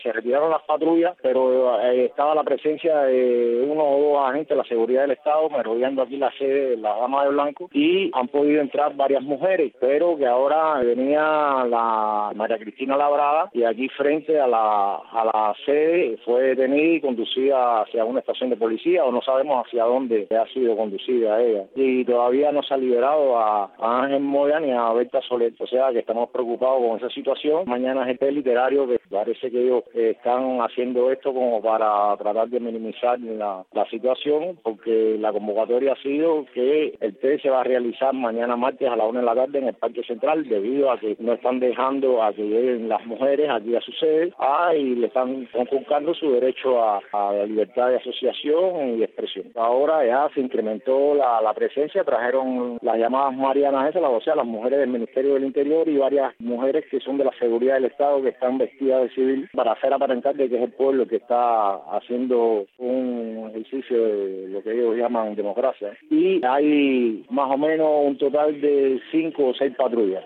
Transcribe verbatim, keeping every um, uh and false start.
Se retiraron las patrullas, pero eh, estaba la presencia de uno o dos agentes de la seguridad del Estado merodeando aquí la sede de la Dama de Blanco y han podido entrar varias mujeres, pero que ahora venía la María Cristina Labrada y aquí frente a la, a la sede fue detenida y conducida hacia una estación de policía, o no sabemos hacia dónde ha sido conducida ella. Y todavía no se ha liberado a, a Ángel Moya ni a Berta Soler, o sea que estamos preocupados con esa situación. Mañana es el té literario que parece que ellos eh, están haciendo esto como para tratar de minimizar la, la situación, porque la convocatoria ha sido que el té se va a realizar mañana martes a la una de la tarde en el Parque Central, debido a que no están dejando a que lleguen las mujeres aquí a su sede ah, y le están conculcando su derecho a, a la libertad de asociación y expresión. Ahora ya se incrementó la, la presencia, trajeron las llamadas marianas esas, o sea, las mujeres del Ministerio del Interior y varias mujeres que son de la seguridad del Estado que están vestidas de civil para hacer aparentar de que es el pueblo que está haciendo un ejercicio de lo que ellos llaman democracia. Y hay más o menos un total de cinco o seis patrullas.